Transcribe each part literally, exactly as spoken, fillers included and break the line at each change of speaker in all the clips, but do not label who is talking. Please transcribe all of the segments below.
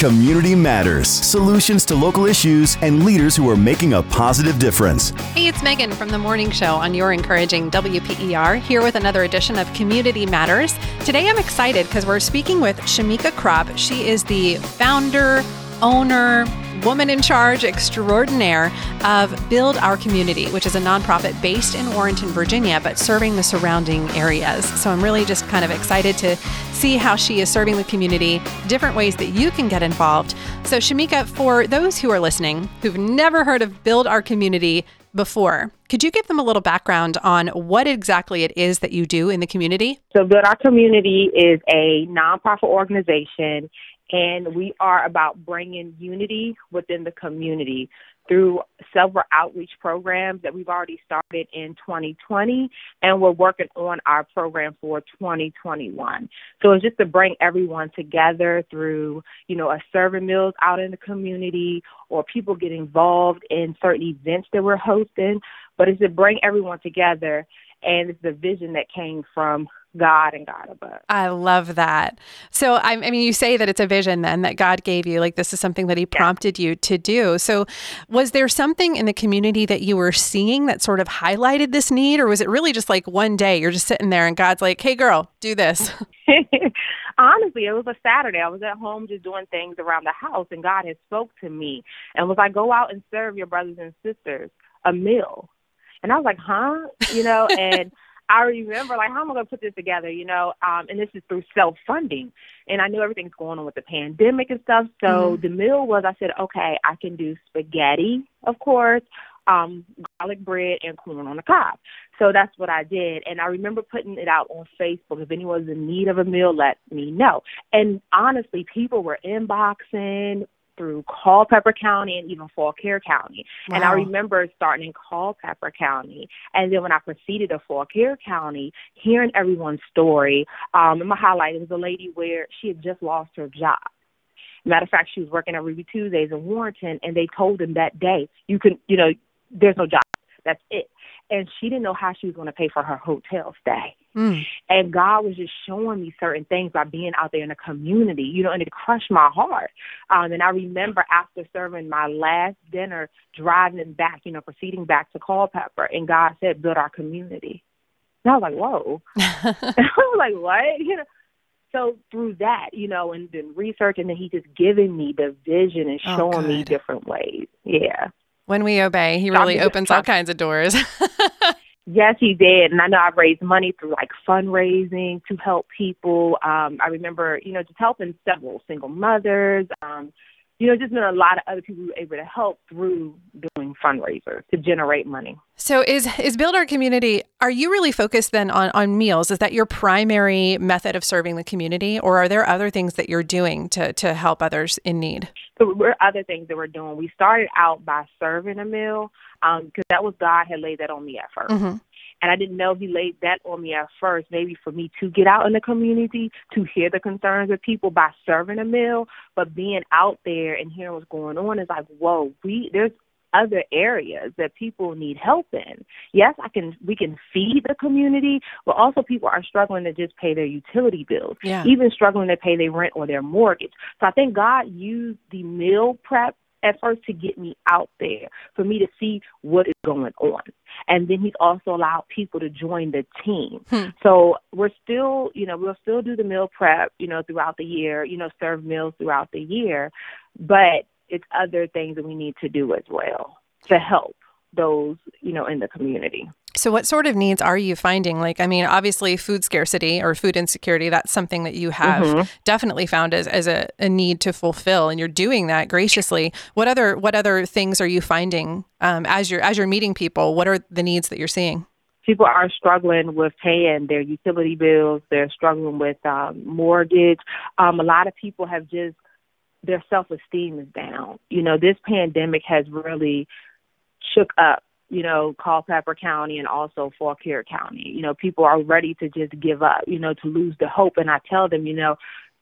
Community Matters. Solutions to local issues and leaders who are making a positive difference.
Hey, it's Megan from The Morning Show on your encouraging W P E R, here with another edition of Community Matters. Today I'm excited because we're speaking with Shamika Kropp. She is the founder, owner, woman in charge extraordinaire of Build Our Community, which is a nonprofit based in Warrenton, Virginia, but serving the surrounding areas. So I'm really just kind of excited to see how she is serving the community, different ways that you can get involved. So Shamika, for those who are listening who've never heard of Build Our Community before, could you give them a little background on what exactly it is that you do in the community?
So Build Our Community is a nonprofit organization, and we are about bringing unity within the community through several outreach programs that we've already started in twenty twenty, and we're working on our program for twenty twenty-one. So it's just to bring everyone together through, you know, a serving meals out in the community, or people get involved in certain events that we're hosting. But it's to bring everyone together, and it's the vision that came from God and God above.
I love that. So, I, I mean, you say that it's a vision then that God gave you, like this is something that he prompted yeah. you to do. So was there something in the community that you were seeing that sort of highlighted this need, or was it really just like one day you're just sitting there and God's like, hey girl, do this?
Honestly, it was a Saturday. I was at home just doing things around the house, and God had spoke to me and was like, go out and serve your brothers and sisters a meal. And I was like, huh? You know, and I remember, like, how am I going to put this together, you know, um, and this is through self-funding. And I knew everything's going on with the pandemic and stuff. So mm-hmm. the meal was, I said, okay, I can do spaghetti, of course, um, garlic bread, and corn on the cob. So that's what I did. And I remember putting it out on Facebook. If anyone's in need of a meal, let me know. And honestly, people were inboxing through Culpeper County and even Fauquier County. Wow. And I remember starting in Culpeper County. And then when I proceeded to Fauquier County, hearing everyone's story, um, and my highlight was a lady where she had just lost her job. Matter of fact, she was working at Ruby Tuesdays in Warrenton, and they told them that day, you can, you know, there's no job. That's it. And she didn't know how she was going to pay for her hotel stay. Mm. And God was just showing me certain things by being out there in the community, you know, and it crushed my heart. Um, and I remember after serving my last dinner, driving back, you know, proceeding back to Culpeper, and God said, build our community. And I was like, whoa. I was like, what? You know, so through that, you know, and then research, and then he just giving me the vision and showing oh, me different ways. Yeah.
When we obey, he really opens all kinds of doors.
Yes, he did. And I know I've raised money through like fundraising to help people. Um, I remember, you know, just helping several single mothers. Um, you know, just been a lot of other people who were able to help through doing fundraisers to generate money.
So is is Build Our Community, are you really focused then on, on meals? Is that your primary method of serving the community, or are there other things that you're doing to, to help others in need?
So there are other things that we're doing. We started out by serving a meal because um, that was God had laid that on me at first. Mm-hmm. And I didn't know he laid that on me at first, maybe for me to get out in the community, to hear the concerns of people by serving a meal. But being out there and hearing what's going on is like, whoa, we there's other areas that people need help in. Yes, I can. We can feed the community, but also people are struggling to just pay their utility bills, yeah. even struggling to pay their rent or their mortgage. So I think God used the meal prep at first to get me out there, for me to see what is going on. And then he's also allowed people to join the team. Hmm. So we're still, you know, we'll still do the meal prep, you know, throughout the year, you know, serve meals throughout the year. But it's other things that we need to do as well to help those, you know, in the community.
So what sort of needs are you finding? Like, I mean, obviously food scarcity or food insecurity, that's something that you have mm-hmm. definitely found as, as a, a need to fulfill, and you're doing that graciously. What other what other things are you finding um, as you're as you're meeting people? What are the needs that you're seeing?
People are struggling with paying their utility bills. They're struggling with um, mortgage. Um, a lot of people have just, their self-esteem is down. You know, this pandemic has really shook up, you know, Culpeper County and also Fauquier County. You know, people are ready to just give up, you know, to lose the hope. And I tell them, you know,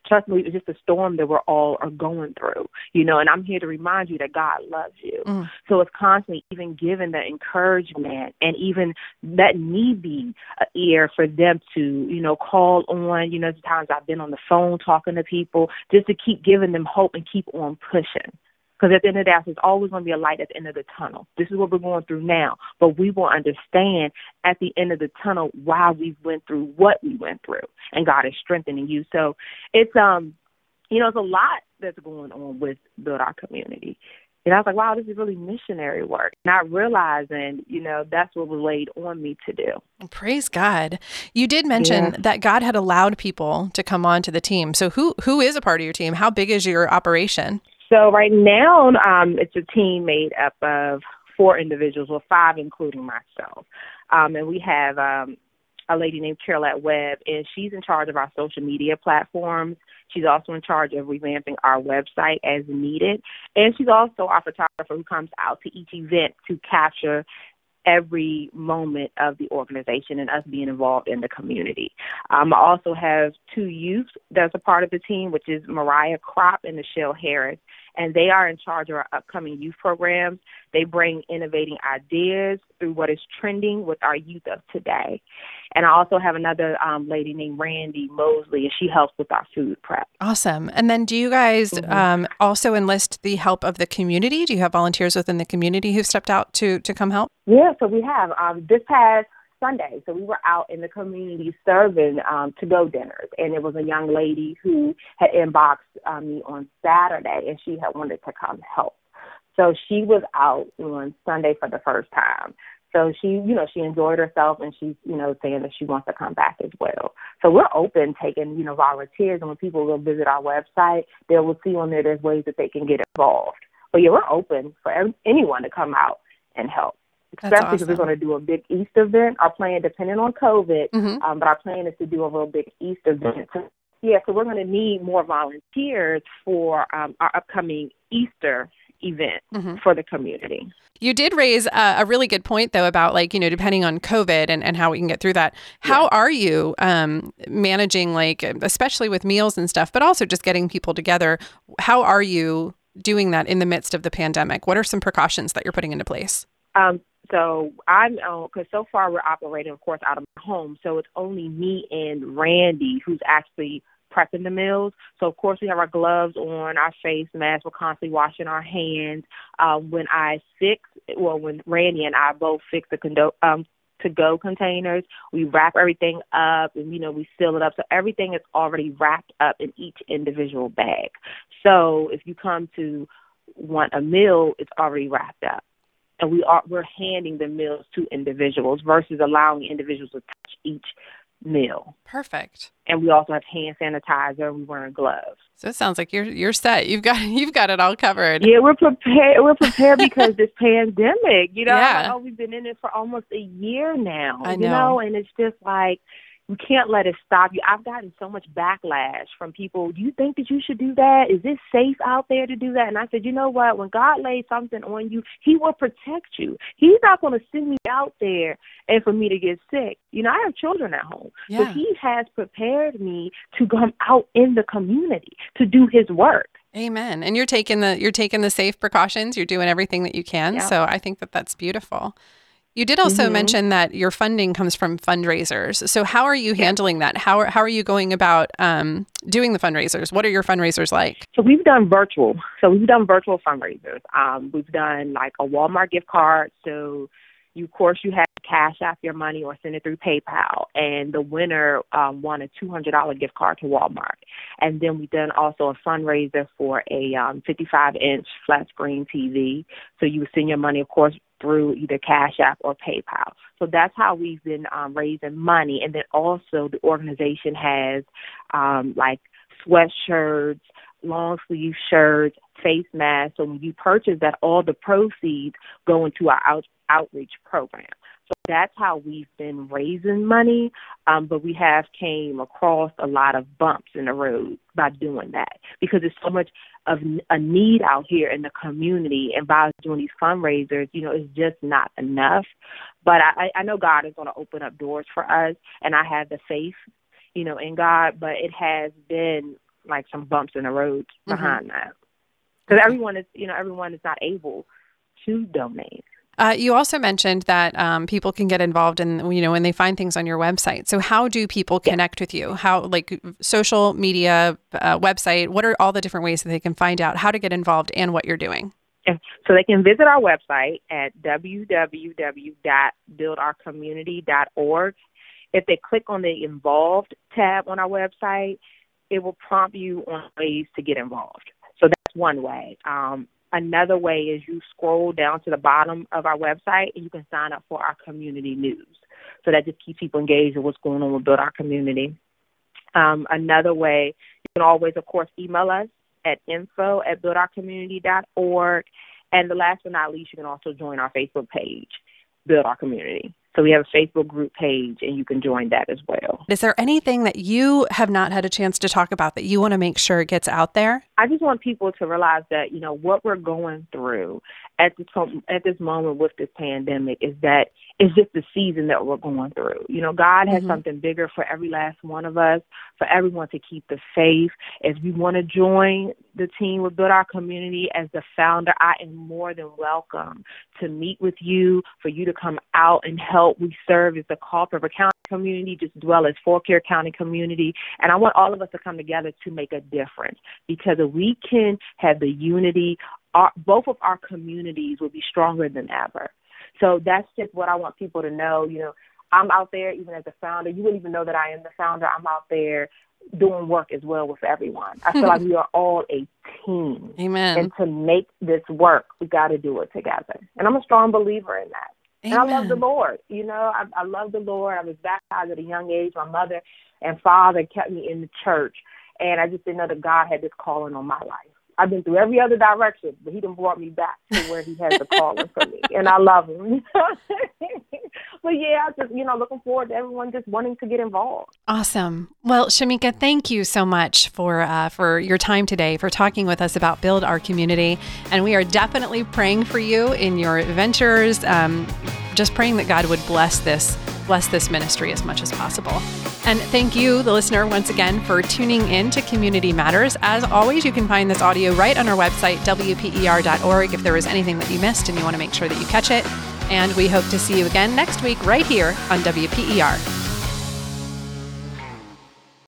trust me, it's just a storm that we're all are going through, you know, and I'm here to remind you that God loves you. Mm. So it's constantly even giving the encouragement and even letting me be an ear for them to, you know, call on, you know, the times I've been on the phone talking to people just to keep giving them hope and keep on pushing. Because at the end of the day, there's always going to be a light at the end of the tunnel. This is what we're going through now. But we will understand at the end of the tunnel why we went through what we went through. And God is strengthening you. So it's, um, you know, it's a lot that's going on with Build Our Community. And I was like, wow, this is really missionary work. Not realizing, you know, that's what was laid on me to do.
Praise God. You did mention
yeah.
that God had allowed people to come on to the team. So who who is a part of your team? How big is your operation?
So right now, um, it's a team made up of four individuals, well, five including myself. Um, and we have um, a lady named Carolette Webb, and she's in charge of our social media platforms. She's also in charge of revamping our website as needed. And she's also our photographer who comes out to each event to capture every moment of the organization and us being involved in the community. Um, I also have two youth that's a part of the team, which is Mariah Kropp and Michelle Harris, and they are in charge of our upcoming youth programs. They bring innovating ideas through what is trending with our youth of today. And I also have another um, lady named Randy Mosley, and she helps with our food prep.
Awesome. And then do you guys mm-hmm. um, also enlist the help of the community? Do you have volunteers within the community who stepped out to, to come help?
Yeah, so we have. Um, this past Sunday, so we were out in the community serving um, to-go dinners, and it was a young lady who had inboxed um, me on Saturday, and she had wanted to come help. So she was out on Sunday for the first time. So she, you know, she enjoyed herself, and she's, you know, saying that she wants to come back as well. So we're open taking, you know, volunteers, and when people will visit our website, they will see on there there's ways that they can get involved. But yeah, we're open for anyone to come out and help. Especially
awesome.
Because we're going to do a big Easter event. Our plan, depending on COVID,
mm-hmm.
um, but our plan is to do a real big Easter event. So, yeah, so we're going to need more volunteers for um, our upcoming Easter event
mm-hmm.
for the community.
You did raise a, a really good point, though, about like, you know, depending on COVID and, and how we can get through that. How yeah. are you um, managing, like, especially with meals and stuff, but also just getting people together? How are you doing that in the midst of the pandemic? What are some precautions that you're putting into place?
Um, So I'm, because uh, so far we're operating, of course, out of my home. So it's only me and Randy who's actually prepping the meals. So, of course, we have our gloves on, our face masks. We're constantly washing our hands. Um, when I fix, well, when Randy and I both fix the condo, um, to-go containers, we wrap everything up and, you know, we seal it up. So everything is already wrapped up in each individual bag. So if you come to want a meal, it's already wrapped up. And we are, we're handing the meals to individuals versus allowing individuals to touch each meal.
Perfect.
And we also have hand sanitizer. We're wearing gloves.
So it sounds like you're you're set. You've got you've got it all covered.
Yeah, we're prepared. We're prepared because this pandemic. You know,
yeah.
oh, we've been in it for almost a year now.
I know.
You know, and it's just like, you can't let it stop you. I've gotten so much backlash from people. Do you think that you should do that? Is it safe out there to do that? And I said, you know what? When God lays something on you, he will protect you. He's not going to send me out there and for me to get sick. You know, I have children at home.
Yeah.
So he has prepared me to come out in the community to do his work.
Amen. And you're taking the you're taking the safe precautions. You're doing everything that you can.
Yeah.
So I think that that's beautiful. You did also
mm-hmm.
mention that your funding comes from fundraisers. So how are you handling that? How are, how are you going about um, doing the fundraisers? What are your fundraisers like?
So we've done virtual. So we've done virtual fundraisers. Um, we've done like a Walmart gift card. So you, of course, you have to cash out your money or send it through PayPal. And the winner um, won a two hundred dollars gift card to Walmart. And then we've done also a fundraiser for a um, fifty-five inch flat screen T V. So you would send your money, of course, through either Cash App or PayPal. So that's how we've been um, raising money. And then also the organization has um, like sweatshirts, long sleeve shirts, face masks. So when you purchase that, all the proceeds go into our out- outreach program. So that's how we've been raising money, um, but we have came across a lot of bumps in the road by doing that because there's so much of a need out here in the community, and by doing these fundraisers, you know, it's just not enough. But I, I know God is going to open up doors for us, and I have the faith, you know, in God, but it has been like some bumps in the road behind mm-hmm. that. Because everyone is, you know, everyone is not able to donate.
Uh, you also mentioned that um, people can get involved in, you know, when they find things on your website. So how do people connect yeah. with you? How, like social media, uh, website, what are all the different ways that they can find out how to get involved and what you're doing?
So they can visit our website at w w w dot build our community dot org. If they click on the Involved tab on our website, it will prompt you on ways to get involved. So that's one way. Um, another way is you scroll down to the bottom of our website and you can sign up for our community news. So that just keeps people engaged with what's going on with Build Our Community. Um, another way, you can always, of course, email us at info at build our community dot org. And the last but not least, you can also join our Facebook page, Build Our Community. So we have a Facebook group page, and you can join that as well.
Is there anything that you have not had a chance to talk about that you want to make sure gets out there?
I just want people to realize that, you know, what we're going through at this, at this moment with this pandemic is that it's just the season that we're going through. You know, God has mm-hmm. something bigger for every last one of us, for everyone to keep the faith. If you want to join the team with Build Our Community as the founder, I am more than welcome to meet with you, for you to come out and help. We serve as the Culpeper River County community, just as well as Fauquier County community. And I want all of us to come together to make a difference, because if we can have the unity, our, both of our communities will be stronger than ever. So that's just what I want people to know. You know, I'm out there, even as a founder. You wouldn't even know that I am the founder. I'm out there doing work as well with everyone. I feel like we are all a team.
Amen.
And to make this work, we got to do it together. And I'm a strong believer in that.
Amen.
And I love the Lord. You know, I, I love the Lord. I was baptized at a young age. My mother and father kept me in the church. And I just didn't know that God had this calling on my life. I've been through every other direction, but he done brought me back to where he has the calling for me. And I love him. But yeah, I just, you know, looking forward to everyone just wanting to get involved.
Awesome. Well, Shamika, thank you so much for uh, for your time today, for talking with us about Build Our Community. And we are definitely praying for you in your ventures, um, just praying that God would bless this, bless this ministry as much as possible. And thank you, the listener, once again, for tuning in to Community Matters. As always, you can find this audio right on our website, w p e r dot org, if there was anything that you missed and you want to make sure that you catch it. And we hope to see you again next week right here on W P E R.